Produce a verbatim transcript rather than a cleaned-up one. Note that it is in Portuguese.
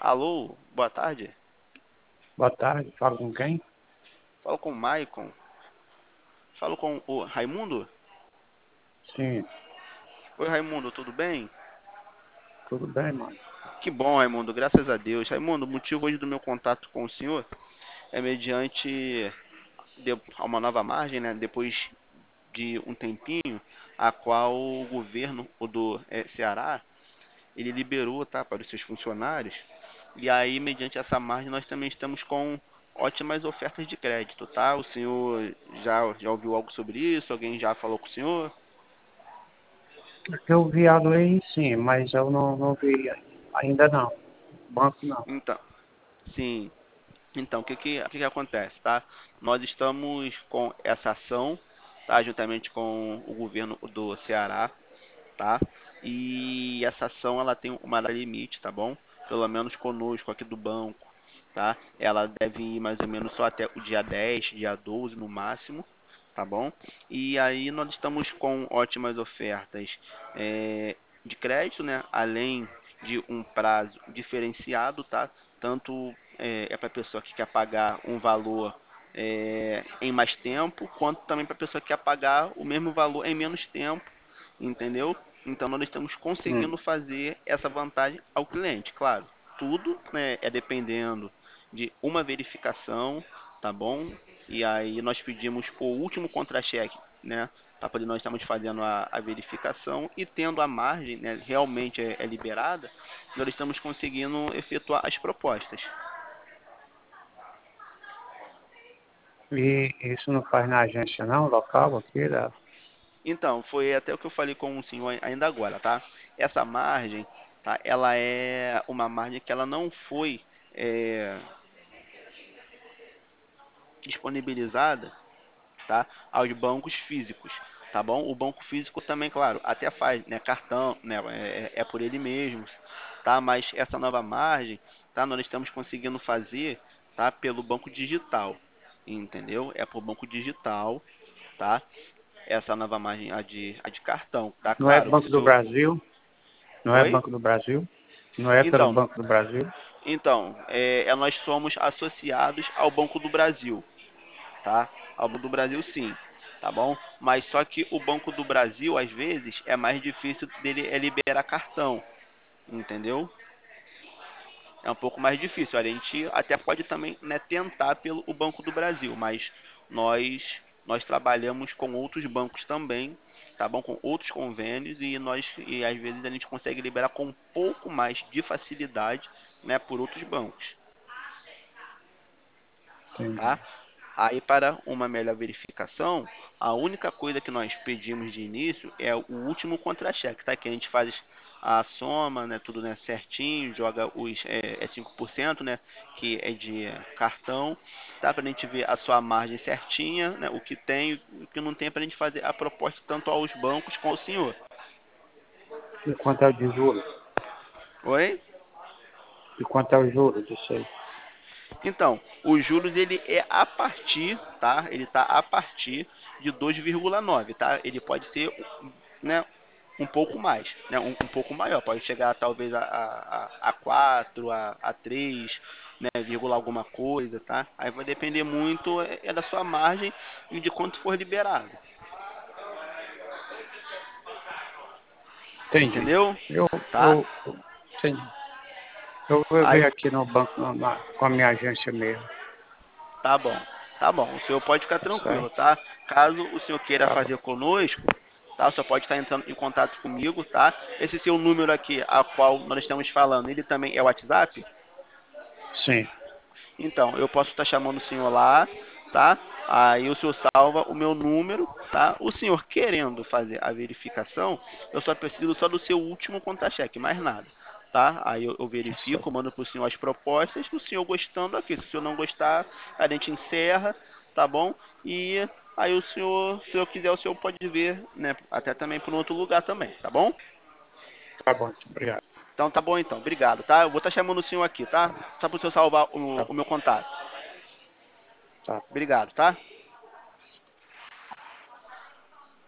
Alô, boa tarde. Boa tarde, falo com quem? Falo com o Maicon. Falo com o Raimundo. Sim, Oi, Raimundo, tudo bem? tudo bem, mano. Que bom, Raimundo, graças a Deus. Raimundo, o motivo hoje do meu contato com o senhor é mediante de- uma nova margem, né? Depois de um tempinho, a qual o governo o do eh, Ceará ele liberou, tá, para os seus funcionários. E aí, mediante essa margem, nós também estamos com ótimas ofertas de crédito, tá? O senhor já, já ouviu algo sobre isso? Alguém já falou com o senhor? Eu vi a lei, sim, mas eu não, não vi ainda não. Banco não. Então, sim. Então, o que que, o que que acontece, tá? Nós estamos com essa ação, tá? Juntamente com o governo do Ceará, tá? E essa ação ela tem uma data limite, tá bom? Pelo menos conosco aqui do banco, tá? Ela deve ir mais ou menos só até o dia dez, dia doze no máximo, tá bom? E aí nós estamos com ótimas ofertas é, de crédito, né? Além de um prazo diferenciado, tá? Tanto é, é para a pessoa que quer pagar um valor é, em mais tempo, quanto também para a pessoa que quer pagar o mesmo valor em menos tempo, entendeu? Então nós estamos Hum. conseguindo fazer essa vantagem ao cliente, claro. Tudo, né, é dependendo de uma verificação, tá bom? E aí nós pedimos o último contra-cheque, né, para poder nós estamos fazendo a, a verificação e tendo a margem, né, realmente é, é liberada, nós estamos conseguindo efetuar as propostas. E isso não faz na agência não, local aqui, da... Então, foi até o que eu falei com o senhor ainda agora, tá? Essa margem, tá? Ela é uma margem que ela não foi é, disponibilizada, tá, aos bancos físicos, tá bom? O banco físico também, claro, até faz, né, cartão, né, é, é por ele mesmo, tá? Mas essa nova margem, tá, nós estamos conseguindo fazer, tá, pelo banco digital, entendeu? É por banco digital, tá? Essa nova margem, a de, a de cartão, tá? Não é Claro, Banco se do o... Brasil? Não é Oi? Banco do Brasil? Não é pelo Então, Banco do Brasil? então, é, é, nós somos associados ao Banco do Brasil, tá? Ao Banco do Brasil, sim, tá bom? Mas só que o Banco do Brasil, às vezes, é mais difícil dele é liberar cartão, entendeu? É um pouco mais difícil. A gente até pode também, né, tentar pelo o Banco do Brasil, mas nós nós trabalhamos com outros bancos também, tá bom? Com outros convênios e nós e às vezes a gente consegue liberar com um pouco mais de facilidade, né, por outros bancos, Entendi. tá? Aí, para uma melhor verificação, a única coisa que nós pedimos de início é o último contra-cheque, tá? Que a gente faz a soma, né, tudo, né, certinho, joga os é, é cinco por cento, né, que é de cartão, tá? Para a gente ver a sua margem certinha, né, o que tem, o que não tem, para a gente fazer a proposta tanto aos bancos como ao senhor. E quanto é o de juros? Oi? E quanto é o juros disso aí? Então, os juros ele é a partir, tá? Ele tá a partir de dois vírgula nove, tá? Ele pode ser, né, um pouco mais, né? Um, um pouco maior, pode chegar talvez a, a, a quatro, a, a três, né? Vírgula alguma coisa, tá? Aí vai depender muito é, é da sua margem e de quanto for liberado, Entendi. entendeu? Eu, Tá? eu, entendi. Eu vou Aí, ver aqui no banco, na, na- com a minha agência mesmo. tá bom, tá bom. O senhor pode ficar Tá tranquilo, certo? tá? Caso o senhor queira Tá bom. fazer conosco, tá? O senhor pode estar entrando em contato comigo, tá? Esse seu número aqui, a qual nós estamos falando, ele também é o WhatsApp? Sim, Então, eu posso estar chamando o senhor lá, tá? Aí o senhor salva o meu número, tá? O senhor querendo fazer a verificação, eu só preciso só do seu último contra-cheque, mais nada, tá? Aí eu, eu tá verifico, certo. mando para o senhor as propostas, o senhor gostando aqui. Se o senhor não gostar, a gente encerra, tá bom? E aí o senhor, se eu quiser, o senhor pode ver, né? Até também para um outro lugar também, tá bom? Tá bom, então, obrigado. Então tá bom então, obrigado, tá? Eu vou estar chamando o senhor aqui, tá? Tá bom. Só para o senhor salvar o, Tá o bom. meu contato. Tá bom. Obrigado, tá?